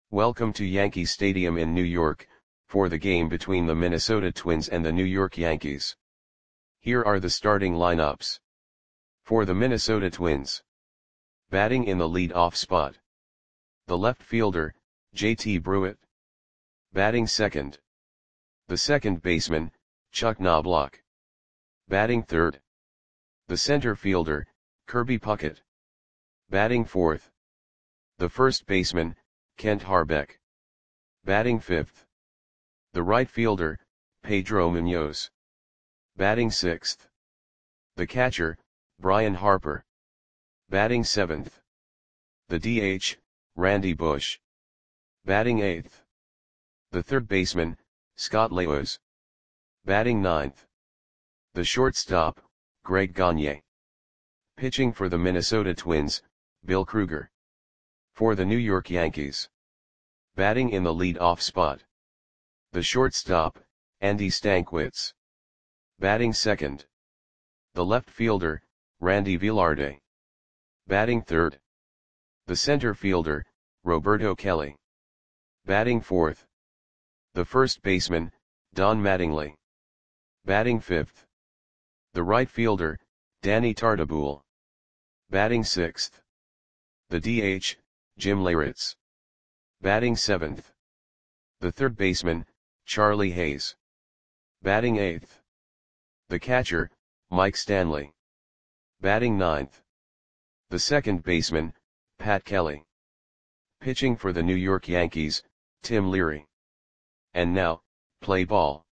Welcome to Yankee Stadium in New York, for the game between the Minnesota Twins and the New York Yankees. Here are the starting lineups. For the Minnesota Twins. Batting in the lead-off spot. The left fielder, JT Bruitt. Batting second. The second baseman, Chuck Knobloch. Batting third. The center fielder, Kirby Puckett. Batting fourth. The first baseman, Kent Hrbek. Batting fifth. The right fielder, Pedro Munoz. Batting sixth. The catcher, Brian Harper. Batting seventh. The DH, Randy Bush. Batting eighth. The third baseman, Scott Laos. Batting ninth. The shortstop, Greg Gagne. Pitching for the Minnesota Twins, Bill Krueger. For the New York Yankees. Batting in the lead-off spot. The shortstop, Andy Stankiewicz. Batting second. The left fielder, Randy Velarde. Batting third. The center fielder, Roberto Kelly. Batting fourth. The first baseman, Don Mattingly. Batting fifth. The right fielder, Danny Tartabull. Batting sixth. The DH, Jim Leyritz. Batting seventh. The third baseman, Charlie Hayes. Batting eighth. The catcher, Mike Stanley. Batting ninth. The second baseman, Pat Kelly. Pitching for the New York Yankees, Tim Leary. And now, play ball.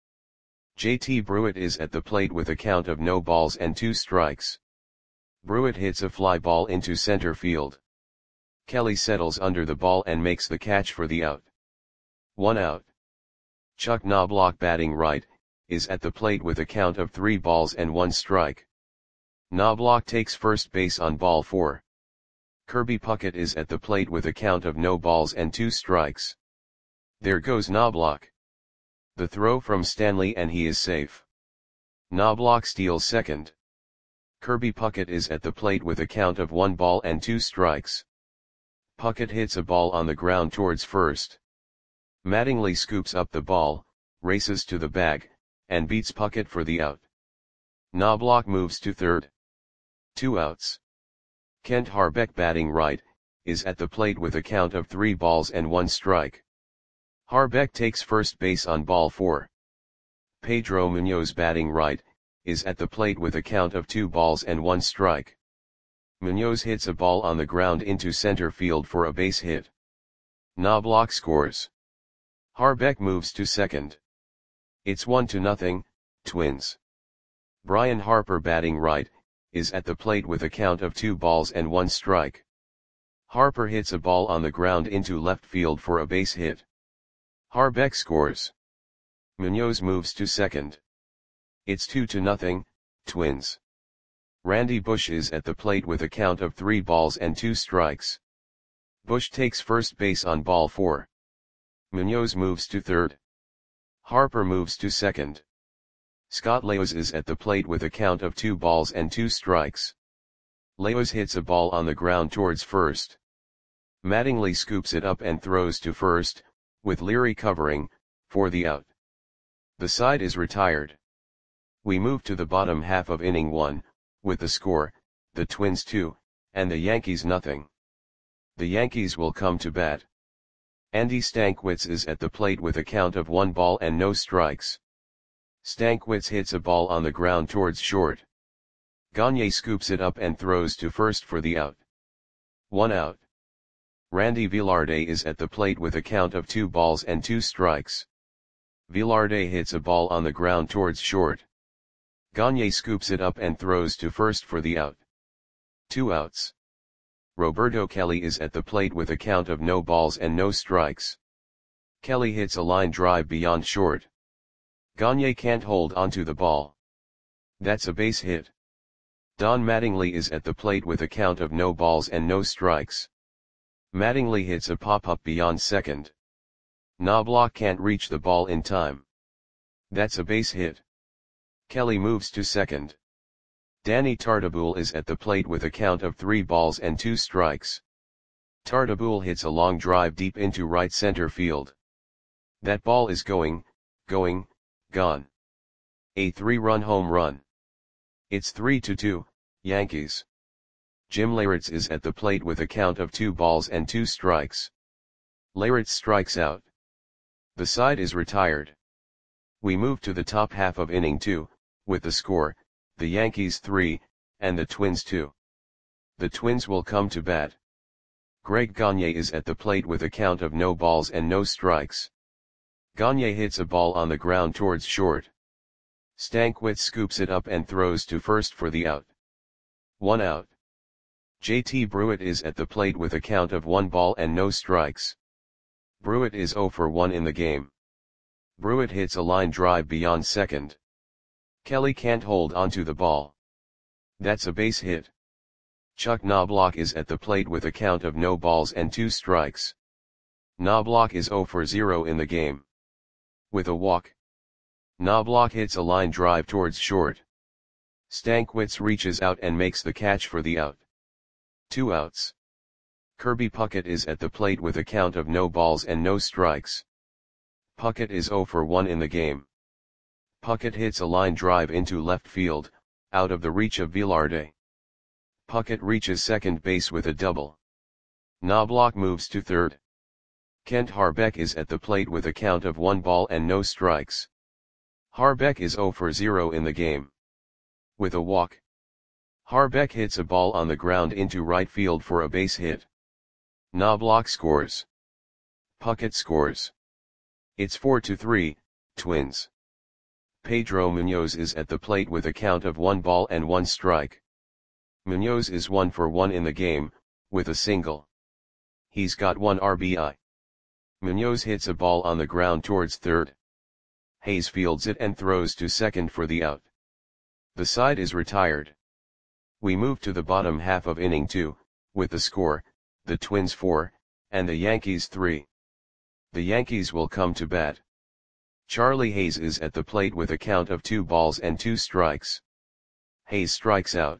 JT Bruitt is at the plate with a count of no balls and 2 strikes. Bruitt hits a fly ball into center field. Kelly settles under the ball and makes the catch for the out. 1 out. Chuck Knobloch, batting right, is at the plate with a count of 3 balls and 1 strike. Knobloch takes first base on ball 4. Kirby Puckett is at the plate with a count of no balls and 2 strikes. There goes Knobloch. The throw from Stanley and he is safe. Knobloch steals second. Kirby Puckett is at the plate with a count of 1 ball and 2 strikes. Puckett hits a ball on the ground towards first. Mattingly scoops up the ball, races to the bag, and beats Puckett for the out. Knobloch moves to third. 2 outs. Kent Hrbek, batting right, is at the plate with a count of 3 balls and 1 strike. Hrbek takes first base on ball 4. Pedro Munoz, batting right, is at the plate with a count of 2 balls and 1 strike. Munoz hits a ball on the ground into center field for a base hit. Knobloch scores. Hrbek moves to second. It's 1-0, Twins. Brian Harper, batting right, is at the plate with a count of 2 balls and 1 strike. Harper hits a ball on the ground into left field for a base hit. Hrbek scores. Munoz moves to second. It's 2-0, Twins. Randy Bush is at the plate with a count of 3 balls and 2 strikes. Bush takes first base on ball 4. Munoz moves to third. Harper moves to second. Scott Laos is at the plate with a count of 2 balls and 2 strikes. Laos hits a ball on the ground towards first. Mattingly scoops it up and throws to first, with Leary covering, for the out. The side is retired. We move to the bottom half of inning 1, with the score, the Twins 2, and the Yankees nothing. The Yankees will come to bat. Andy Stankiewicz is at the plate with a count of 1 ball and no strikes. Stankiewicz hits a ball on the ground towards short. Gagne scoops it up and throws to first for the out. 1 out. Randy Velarde is at the plate with a count of 2 balls and 2 strikes. Velarde hits a ball on the ground towards short. Gagne scoops it up and throws to first for the out. 2 outs. Roberto Kelly is at the plate with a count of no balls and no strikes. Kelly hits a line drive beyond short. Gagne can't hold onto the ball. That's a base hit. Don Mattingly is at the plate with a count of no balls and no strikes. Mattingly hits a pop-up beyond second. Knobloch can't reach the ball in time. That's a base hit. Kelly moves to second. Danny Tartabull is at the plate with a count of 3 balls and 2 strikes. Tartabull hits a long drive deep into right center field. That ball is going, gone. A 3-run home run. It's 3-2, Yankees. Jim Leyritz is at the plate with a count of 2 balls and 2 strikes. Leyritz strikes out. The side is retired. We move to the top half of inning 2, with the score, the Yankees 3, and the Twins 2. The Twins will come to bat. Greg Gagne is at the plate with a count of no balls and no strikes. Gagne hits a ball on the ground towards short. Stankwitz scoops it up and throws to first for the out. 1 out. JT Bruitt is at the plate with a count of 1 ball and no strikes. Bruitt is 0 for 1 in the game. Bruitt hits a line drive beyond second. Kelly can't hold onto the ball. That's a base hit. Chuck Knobloch is at the plate with a count of no balls and 2 strikes. Knobloch is 0 for 0 in the game. With a walk. Knobloch hits a line drive towards short. Stankwitz reaches out and makes the catch for the out. 2 outs. Kirby Puckett is at the plate with a count of no balls and no strikes. Puckett is 0 for 1 in the game. Puckett hits a line drive into left field, out of the reach of Velarde. Puckett reaches second base with a double. Knobloch moves to third. Kent Harbeck is at the plate with a count of 1 ball and no strikes. Harbeck is 0 for 0 in the game. With a walk. Harbeck hits a ball on the ground into right field for a base hit. Knobloch scores. Puckett scores. It's 4-3, Twins. Pedro Munoz is at the plate with a count of 1 ball and 1 strike. Munoz is 1 for 1 in the game, with a single. He's got 1 RBI. Munoz hits a ball on the ground towards third. Hayes fields it and throws to second for the out. The side is retired. We move to the bottom half of inning 2, with the score, the Twins 4, and the Yankees 3. The Yankees will come to bat. Charlie Hayes is at the plate with a count of 2 balls and 2 strikes. Hayes strikes out.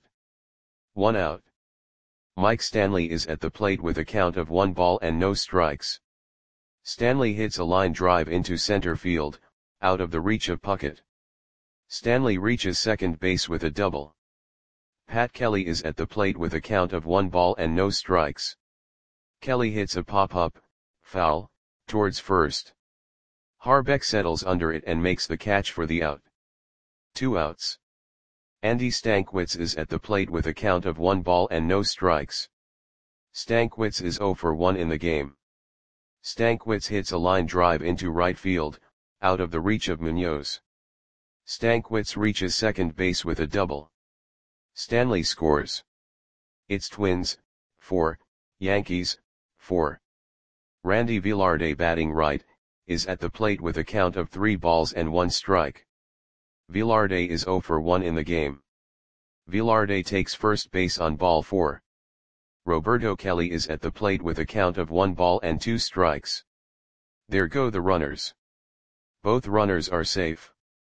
1 out. Mike Stanley is at the plate with a count of 1 ball and no strikes. Stanley hits a line drive into center field, out of the reach of Puckett. Stanley reaches second base with a double. Pat Kelly is at the plate with a count of 1 ball and no strikes. Kelly hits a pop-up, foul, towards first. Harbeck settles under it and makes the catch for the out. 2 outs. Andy Stankwitz is at the plate with a count of 1 ball and no strikes. Stankwitz is 0 for 1 in the game. Stankwitz hits a line drive into right field, out of the reach of Munoz. Stankwitz reaches second base with a double. Stanley scores. It's Twins, 4, Yankees, 4. Randy Velarde batting right, is at the plate with a count of 3 balls and 1 strike. Velarde is 0 for 1 in the game. Velarde takes first base on ball 4. Roberto Kelly is at the plate with a count of 1 ball and 2 strikes. There go the runners. Both runners are safe.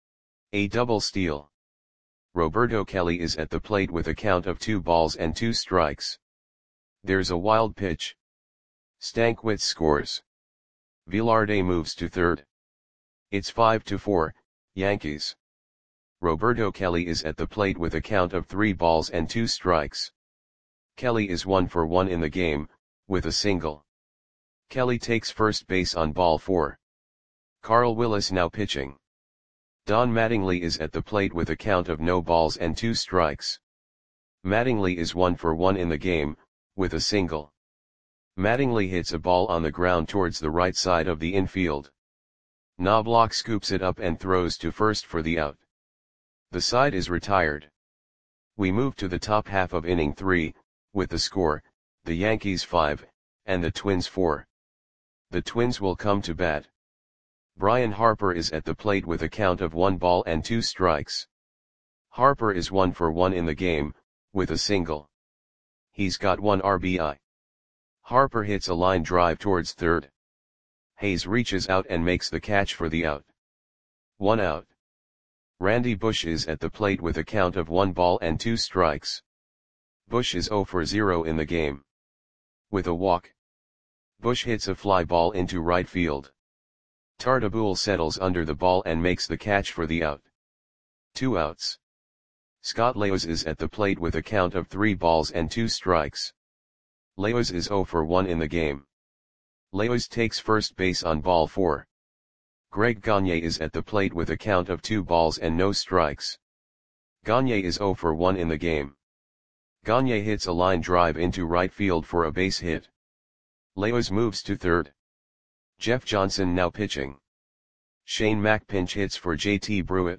A double steal. Roberto Kelly is at the plate with a count of 2 balls and 2 strikes. There's a wild pitch. Stankwitz scores. Velarde moves to third. It's 5-4, Yankees. Roberto Kelly is at the plate with a count of 3 balls and 2 strikes. Kelly is 1 for 1 in the game, with a single. Kelly takes first base on ball 4. Carl Willis now pitching. Don Mattingly is at the plate with a count of no balls and 2 strikes. Mattingly is 1 for 1 in the game, with a single. Mattingly hits a ball on the ground towards the right side of the infield. Knobloch scoops it up and throws to first for the out. The side is retired. We move to the top half of inning 3, with the score, the Yankees 5, and the Twins 4. The Twins will come to bat. Brian Harper is at the plate with a count of 1 ball and 2 strikes. Harper is 1 for 1 in the game, with a single. He's got 1 RBI. Harper hits a line drive towards third. Hayes reaches out and makes the catch for the out. 1 out. Randy Bush is at the plate with a count of 1 ball and 2 strikes. Bush is 0 for 0 in the game. With a walk. Bush hits a fly ball into right field. Tartabull settles under the ball and makes the catch for the out. 2 outs. Scott Leos is at the plate with a count of 3 balls and 2 strikes. Leos is 0 for 1 in the game. Leos takes first base on ball 4. Greg Gagne is at the plate with a count of 2 balls and no strikes. Gagne is 0 for 1 in the game. Gagne hits a line drive into right field for a base hit. Leos moves to third. Jeff Johnson now pitching. Shane Mack pinch hits for JT Brewitt.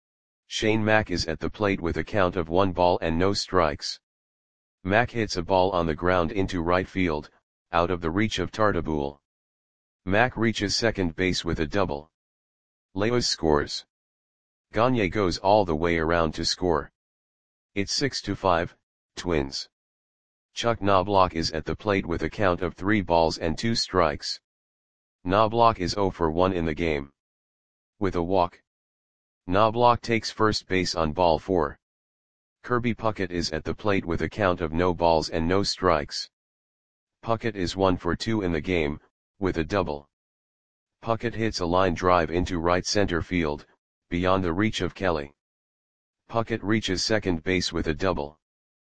Shane Mack is at the plate with a count of 1 ball and no strikes. Mack hits a ball on the ground into right field, out of the reach of Tartabull. Mack reaches second base with a double. Leos scores. Gagne goes all the way around to score. It's 6-5, Twins. Chuck Knobloch is at the plate with a count of 3 balls and 2 strikes. Knobloch is 0 for 1 in the game. With a walk. Knobloch takes first base on ball 4. Kirby Puckett is at the plate with a count of no balls and no strikes. Puckett is 1 for 2 in the game, with a double. Puckett hits a line drive into right center field, beyond the reach of Kelly. Puckett reaches second base with a double.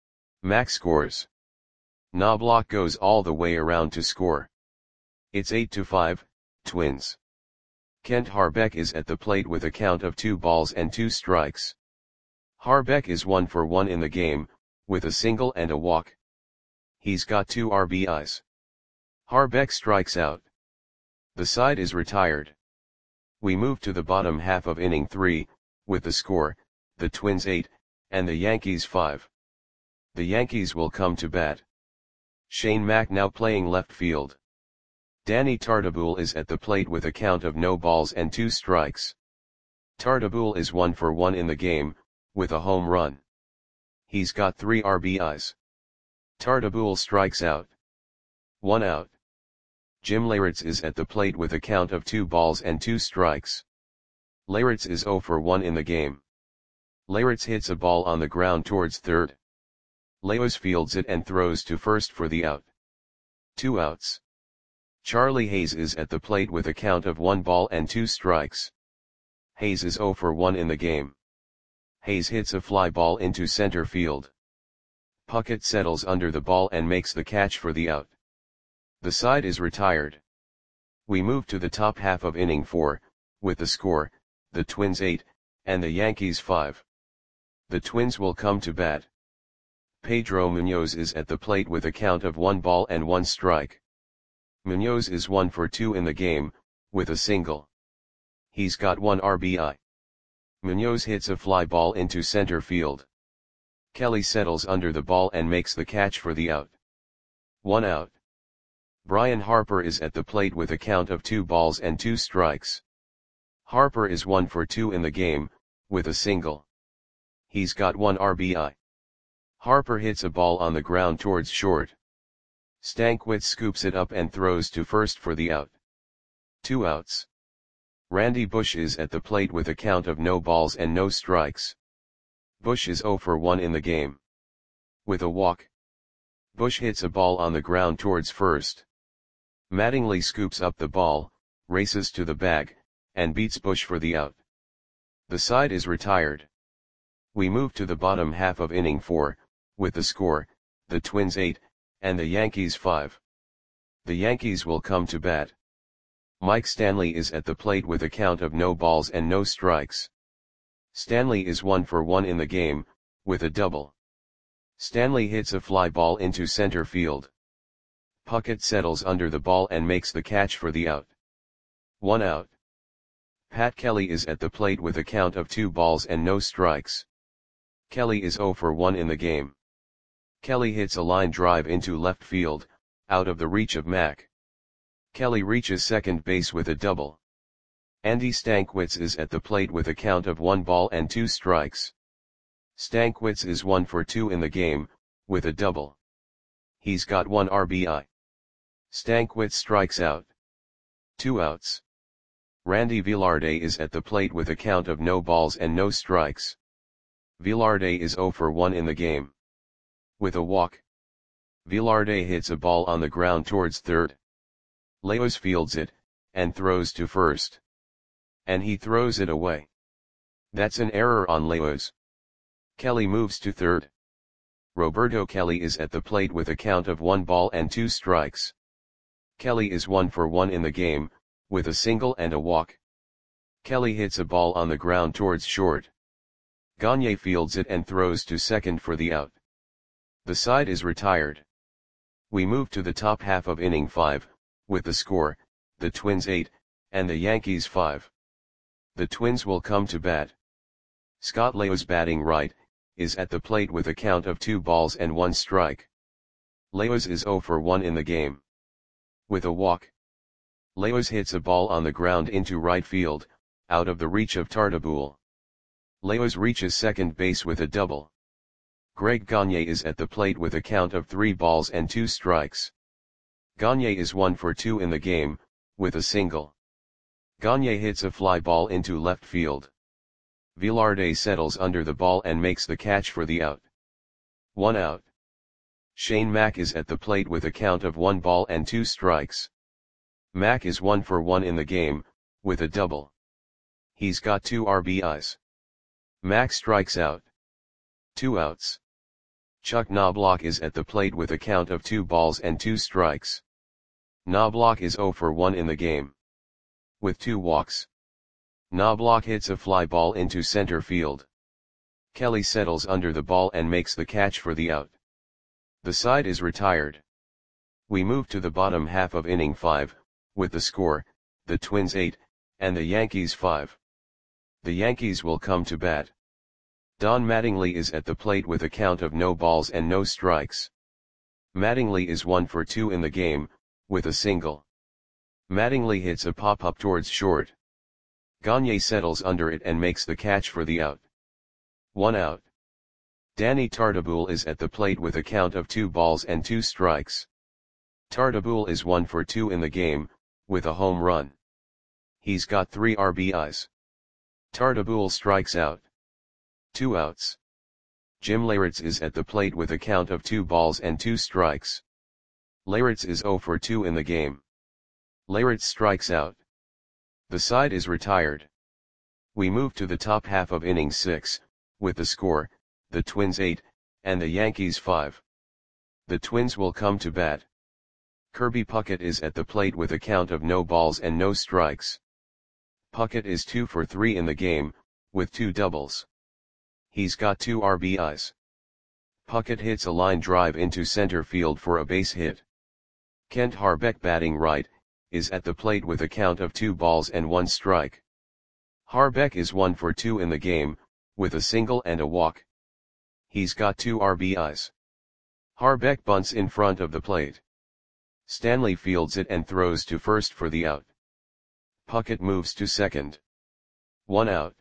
Mack scores. Knobloch goes all the way around to score. It's 8-5, Twins. Kent Harbeck is at the plate with a count of 2 balls and 2 strikes. Harbeck is 1 for 1 in the game, with a single and a walk. He's got 2 RBIs. Harbeck strikes out. The side is retired. We move to the bottom half of inning 3, with the score, the Twins 8, and the Yankees 5. The Yankees will come to bat. Shane Mack now playing left field. Danny Tartabull is at the plate with a count of no balls and 2 strikes. Tartabull is 1 for 1 in the game, with a home run. He's got 3 RBIs. Tartabull strikes out. 1 out. Jim Leyritz is at the plate with a count of 2 balls and 2 strikes. Leyritz is 0 for 1 in the game. Leyritz hits a ball on the ground towards third. Leos fields it and throws to first for the out. 2 outs. Charlie Hayes is at the plate with a count of 1 ball and 2 strikes. Hayes is 0 for 1 in the game. Hayes hits a fly ball into center field. Puckett settles under the ball and makes the catch for the out. The side is retired. We move to the top half of inning 4, with the score, the Twins 8, and the Yankees 5. The Twins will come to bat. Pedro Munoz is at the plate with a count of 1 ball and 1 strike. Munoz is 1 for 2 in the game, with a single. He's got 1 RBI. Munoz hits a fly ball into center field. Kelly settles under the ball and makes the catch for the out. 1 out. Brian Harper is at the plate with a count of 2 balls and 2 strikes. Harper is 1 for 2 in the game, with a single. He's got 1 RBI. Harper hits a ball on the ground towards short. Stankwitz scoops it up and throws to first for the out. 2 outs. Randy Bush is at the plate with a count of no balls and no strikes. Bush is 0 for 1 in the game. With a walk. Bush hits a ball on the ground towards first. Mattingly scoops up the ball, races to the bag, and beats Bush for the out. The side is retired. We move to the bottom half of inning 4, with the score, the Twins 8, and the Yankees 5. The Yankees will come to bat. Mike Stanley is at the plate with a count of no balls and no strikes. Stanley is 1 for 1 in the game, with a double. Stanley hits a fly ball into center field. Puckett settles under the ball and makes the catch for the out. 1 out. Pat Kelly is at the plate with a count of 2 balls and no strikes. Kelly is 0 for 1 in the game. Kelly hits a line drive into left field, out of the reach of Mack. Kelly reaches second base with a double. Andy Stankwitz is at the plate with a count of 1 ball and 2 strikes. Stankwitz is 1 for 2 in the game, with a double. He's got 1 RBI. Stankwitz strikes out. 2 outs. Randy Velarde is at the plate with a count of no balls and no strikes. Velarde is 0 for 1 in the game. With a walk. Velarde hits a ball on the ground towards third. Leos fields it, and throws to first. And he throws it away. That's an error on Leos. Kelly moves to third. Roberto Kelly is at the plate with a count of 1 ball and 2 strikes. Kelly is 1 for 1 in the game, with a single and a walk. Kelly hits a ball on the ground towards short. Gagne fields it and throws to second for the out. The side is retired. We move to the top half of inning 5, with the score, the Twins 8, and the Yankees 5. The Twins will come to bat. Scott Leos, batting right, is at the plate with a count of 2 balls and 1 strike. Leos is 0 for 1 in the game. With a walk. Leos hits a ball on the ground into right field, out of the reach of Tartabull. Leos reaches second base with a double. Greg Gagne is at the plate with a count of 3 balls and 2 strikes. Gagne is 1 for 2 in the game, with a single. Gagne hits a fly ball into left field. Velarde settles under the ball and makes the catch for the out. 1 out. Shane Mack is at the plate with a count of 1 ball and 2 strikes. Mack is 1 for 1 in the game, with a double. He's got 2 RBIs. Mack strikes out. 2 outs. Chuck Knobloch is at the plate with a count of 2 balls and 2 strikes. Knobloch is 0 for 1 in the game. With 2 walks. Knobloch hits a fly ball into center field. Kelly settles under the ball and makes the catch for the out. The side is retired. We move to the bottom half of inning 5, with the score, the Twins 8, and the Yankees 5. The Yankees will come to bat. Don Mattingly is at the plate with a count of no balls and no strikes. Mattingly is 1 for 2 in the game, with a single. Mattingly hits a pop-up towards short. Gagne settles under it and makes the catch for the out. 1 out. Danny Tartabull is at the plate with a count of 2 balls and 2 strikes. Tartabull is 1 for 2 in the game, with a home run. He's got 3 RBIs. Tartabull strikes out. 2 outs. Jim Leyritz is at the plate with a count of 2 balls and 2 strikes. Leyritz is 0 for 2 in the game. Leyritz strikes out. The side is retired. We move to the top half of inning 6, with the score, the Twins 8, and the Yankees 5. The Twins will come to bat. Kirby Puckett is at the plate with a count of no balls and no strikes. Puckett is 2 for 3 in the game, with 2 doubles. He's got 2 RBIs. Puckett hits a line drive into center field for a base hit. Kent Harbeck, batting right, is at the plate with a count of 2 balls and 1 strike. Harbeck is 1 for 2 in the game, with a single and a walk. He's got 2 RBIs. Harbeck bunts in front of the plate. Stanley fields it and throws to first for the out. Puckett moves to second. 1 out.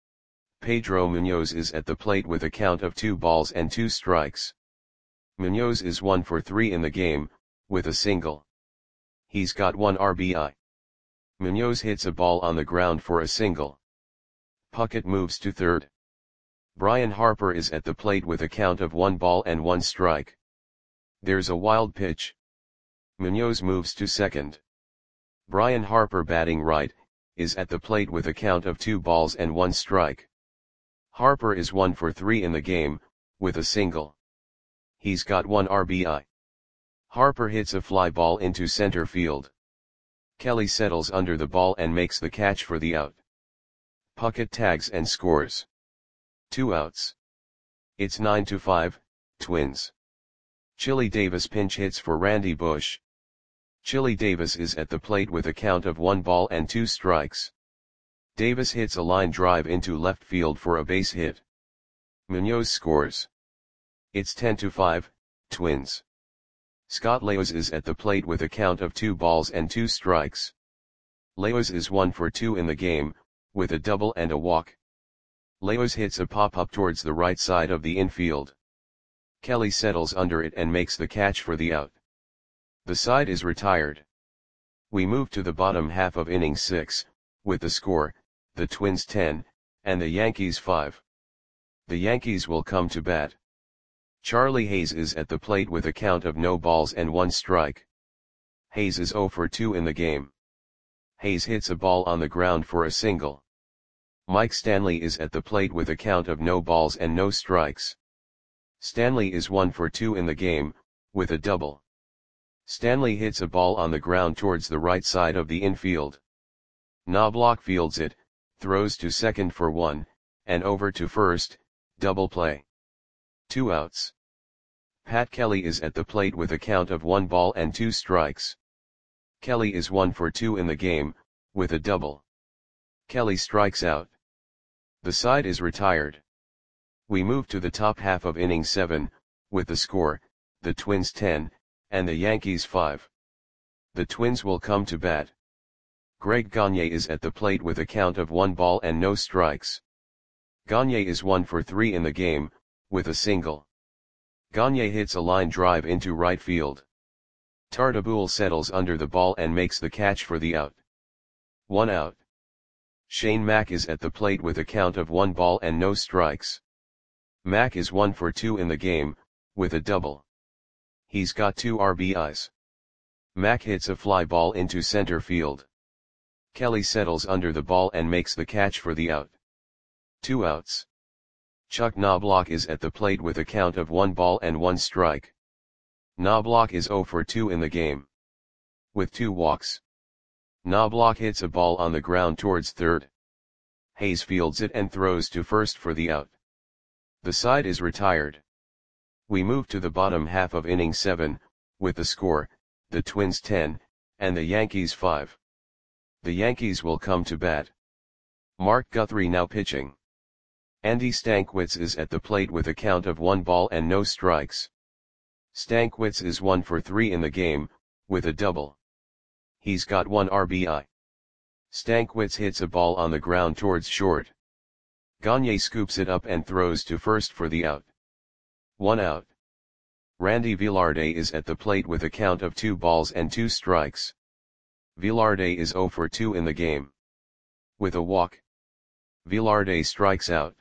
Pedro Munoz is at the plate with a count of 2 balls and 2 strikes. Munoz is 1 for 3 in the game, with a single. He's got 1 RBI. Munoz hits a ball on the ground for a single. Puckett moves to third. Brian Harper is at the plate with a count of 1 ball and 1 strike. There's a wild pitch. Munoz moves to second. Brian Harper, batting right, is at the plate with a count of 2 balls and 1 strike. Harper is 1 for 3 in the game, with a single. He's got 1 RBI. Harper hits a fly ball into center field. Kelly settles under the ball and makes the catch for the out. Puckett tags and scores. 2 outs. It's 9-5, Twins. Chili Davis pinch hits for Randy Bush. Chili Davis is at the plate with a count of 1 ball and 2 strikes. Davis hits a line drive into left field for a base hit. Munoz scores. It's 10-5, Twins. Scott Leos is at the plate with a count of 2 balls and 2 strikes. Leos is 1 for 2 in the game, with a double and a walk. Leos hits a pop-up towards the right side of the infield. Kelly settles under it and makes the catch for the out. The side is retired. We move to the bottom half of inning 6, with the score, the Twins 10, and the Yankees 5. The Yankees will come to bat. Charlie Hayes is at the plate with a count of no balls and 1 strike. Hayes is 0 for 2 in the game. Hayes hits a ball on the ground for a single. Mike Stanley is at the plate with a count of no balls and no strikes. Stanley is 1 for 2 in the game, with a double. Stanley hits a ball on the ground towards the right side of the infield. Knobloch fields it, throws to second for 1, and over to first, double play. 2 outs. Pat Kelly is at the plate with a count of 1 ball and 2 strikes. Kelly is 1 for 2 in the game, with a double. Kelly strikes out. The side is retired. We move to the top half of inning 7, with the score, the Twins 10, and the Yankees 5. The Twins will come to bat. Greg Gagne is at the plate with a count of 1 ball and no strikes. Gagne is 1 for 3 in the game, with a single. Gagne hits a line drive into right field. Tartabull settles under the ball and makes the catch for the out. 1 out. Shane Mack is at the plate with a count of 1 ball and no strikes. Mack is 1 for 2 in the game, with a double. He's got 2 RBIs. Mack hits a fly ball into center field. Kelly settles under the ball and makes the catch for the out. 2 outs. Chuck Knobloch is at the plate with a count of 1 ball and 1 strike. Knobloch is 0 for 2 in the game. With 2 walks. Knobloch hits a ball on the ground towards third. Hayes fields it and throws to first for the out. The side is retired. We move to the bottom half of inning 7, with the score, the Twins 10, and the Yankees 5. The Yankees will come to bat. Mark Guthrie now pitching. Andy Stankiewicz is at the plate with a count of 1 ball and no strikes. Stankiewicz is 1 for 3 in the game, with a double. He's got 1 RBI. Stankiewicz hits a ball on the ground towards short. Gagne scoops it up and throws to first for the out. 1 out. Randy Velarde is at the plate with a count of 2 balls and 2 strikes. Velarde is 0 for 2 in the game. With a walk. Velarde strikes out.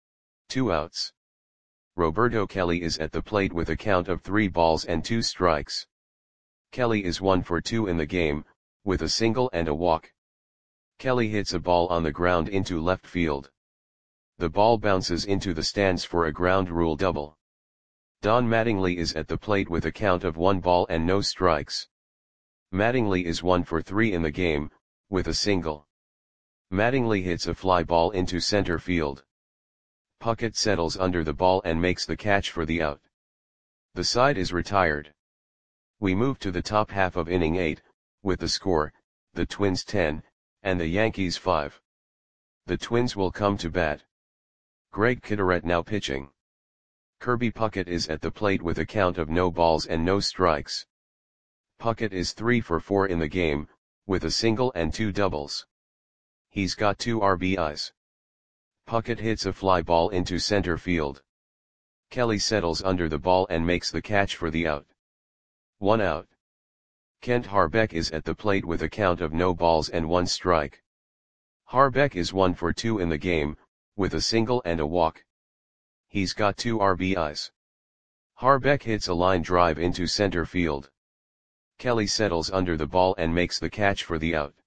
2 outs. Roberto Kelly is at the plate with a count of 3 balls and 2 strikes. Kelly is 1 for 2 in the game, with a single and a walk. Kelly hits a ball on the ground into left field. The ball bounces into the stands for a ground rule double. Don Mattingly is at the plate with a count of 1 ball and no strikes. Mattingly is 1 for 3 in the game, with a single. Mattingly hits a fly ball into center field. Puckett settles under the ball and makes the catch for the out. The side is retired. We move to the top half of inning 8, with the score, the Twins 10, and the Yankees 5. The Twins will come to bat. Greg Kitteret now pitching. Kirby Puckett is at the plate with a count of no balls and no strikes. Puckett is 3 for 4 in the game, with a single and 2 doubles. He's got 2 RBIs. Puckett hits a fly ball into center field. Kelly settles under the ball and makes the catch for the out. 1 out. Kent Harbeck is at the plate with a count of no balls and 1 strike. Harbeck is 1 for 2 in the game, with a single and a walk. He's got 2 RBIs. Harbeck hits a line drive into center field. Kelly settles under the ball and makes the catch for the out.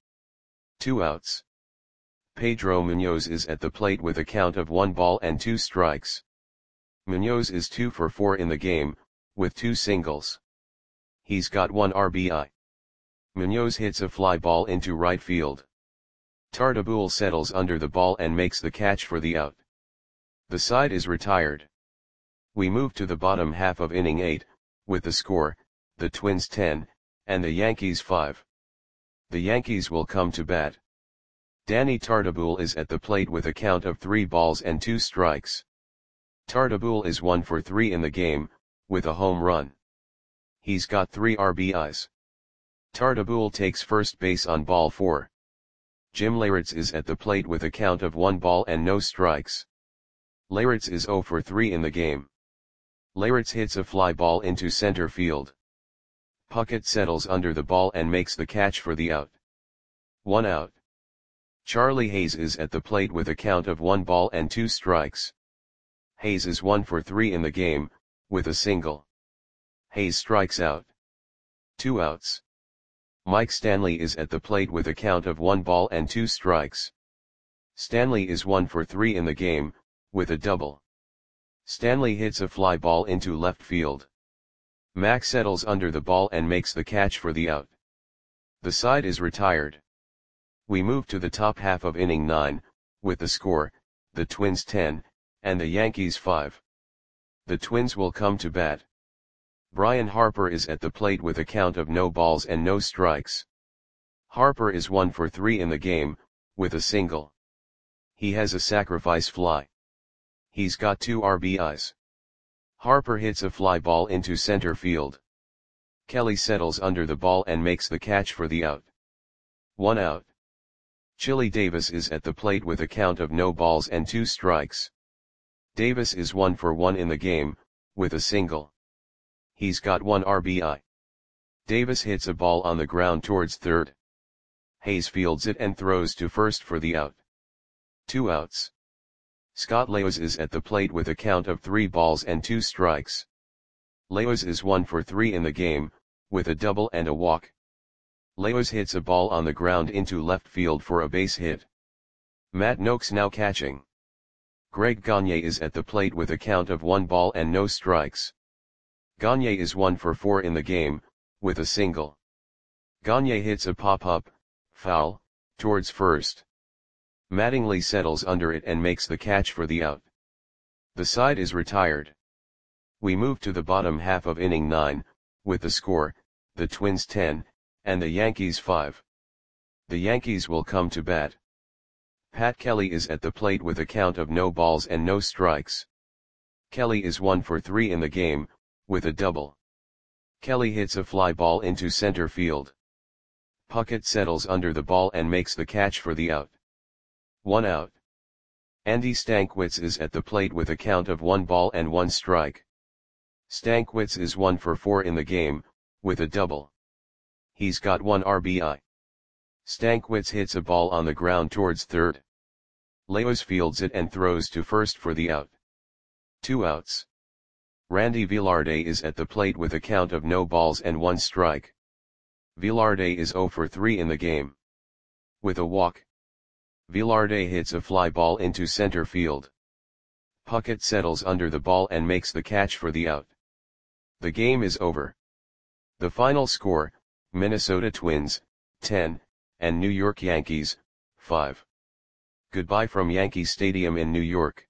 2 outs. Pedro Munoz is at the plate with a count of 1 ball and 2 strikes. Munoz is 2 for 4 in the game, with 2 singles. He's got 1 RBI. Munoz hits a fly ball into right field. Tartabull settles under the ball and makes the catch for the out. The side is retired. We move to the bottom half of inning 8, with the score, the Twins 10, and the Yankees 5. The Yankees will come to bat. Danny Tartabull is at the plate with a count of 3 balls and 2 strikes. Tartabull is 1 for 3 in the game, with a home run. He's got 3 RBIs. Tartabull takes first base on ball 4. Jim Leyritz is at the plate with a count of 1 ball and no strikes. Leyritz is 0 for 3 in the game. Leyritz hits a fly ball into center field. Puckett settles under the ball and makes the catch for the out. 1 out. Charlie Hayes is at the plate with a count of 1 ball and 2 strikes. Hayes is 1 for 3 in the game, with a single. Hayes strikes out. 2 outs. Mike Stanley is at the plate with a count of 1 ball and 2 strikes. Stanley is 1 for 3 in the game, with a double. Stanley hits a fly ball into left field. Mac settles under the ball and makes the catch for the out. The side is retired. We move to the top half of inning 9, with the score, the Twins 10, and the Yankees 5. The Twins will come to bat. Brian Harper is at the plate with a count of no balls and no strikes. Harper is 1 for 3 in the game, with a single. He has a sacrifice fly. He's got 2 RBIs. Harper hits a fly ball into center field. Kelly settles under the ball and makes the catch for the out. 1 out. Chili Davis is at the plate with a count of no balls and 2 strikes. Davis is 1 for 1 in the game, with a single. He's got 1 RBI. Davis hits a ball on the ground towards third. Hayes fields it and throws to first for the out. 2 outs. Scott Leos is at the plate with a count of 3 balls and 2 strikes. Leos is 1 for 3 in the game, with a double and a walk. Leos hits a ball on the ground into left field for a base hit. Matt Noakes now catching. Greg Gagne is at the plate with a count of 1 ball and no strikes. Gagne is 1 for 4 in the game, with a single. Gagne hits a pop-up, foul, towards first. Mattingly settles under it and makes the catch for the out. The side is retired. We move to the bottom half of inning 9, with the score, the Twins 10, and the Yankees 5. The Yankees will come to bat. Pat Kelly is at the plate with a count of no balls and no strikes. Kelly is 1 for 3 in the game, with a double. Kelly hits a fly ball into center field. Puckett settles under the ball and makes the catch for the out. 1 out. Andy Stankiewicz is at the plate with a count of 1 ball and 1 strike. Stankiewicz is 1 for 4 in the game, with a double. He's got 1 RBI. Stankiewicz hits a ball on the ground towards third. Leos fields it and throws to first for the out. 2 outs. Randy Velarde is at the plate with a count of no balls and 1 strike. Velarde is 0 for 3 in the game. With a walk. Velarde hits a fly ball into center field. Puckett settles under the ball and makes the catch for the out. The game is over. The final score, Minnesota Twins, 10, and New York Yankees, 5. Goodbye from Yankee Stadium in New York.